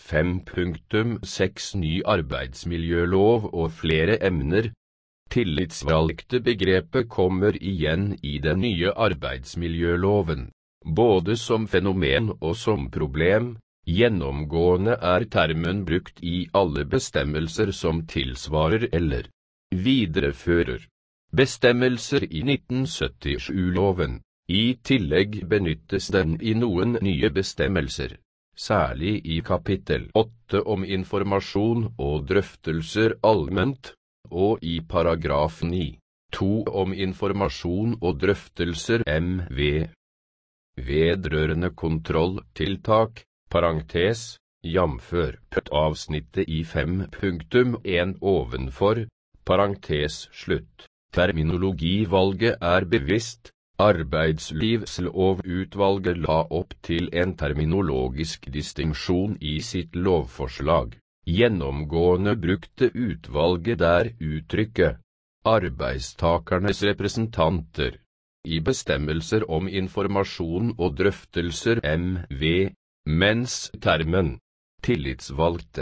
5.6 Ny arbeidsmiljølov og flere emner. Tillitsvalgte begrepet kommer igjen i den nye arbeidsmiljøloven, både som fenomen og som problem. Gjennomgående er termen brukt i alle bestemmelser som tilsvarer eller viderefører bestemmelser i 1977-loven. I tillegg benyttes den i noen nye bestemmelser, særlig i kapittel 8 om informasjon og drøftelser allment, og i paragraf 9.2 om informasjon og drøftelser MV. Vedrørende kontrolltiltak, parentes, jamfør avsnittet i 5.1 ovenfor, parentes slutt. Terminologivalget er bevisst. Arbeidslivslovutvalget la opp til en terminologisk distinksjon i sitt lovforslag. Gjennomgående brukte utvalget der uttrykket «arbeidstakernes representanter» i bestemmelser om informasjon og drøftelser MV, mens termen «tillitsvalgte»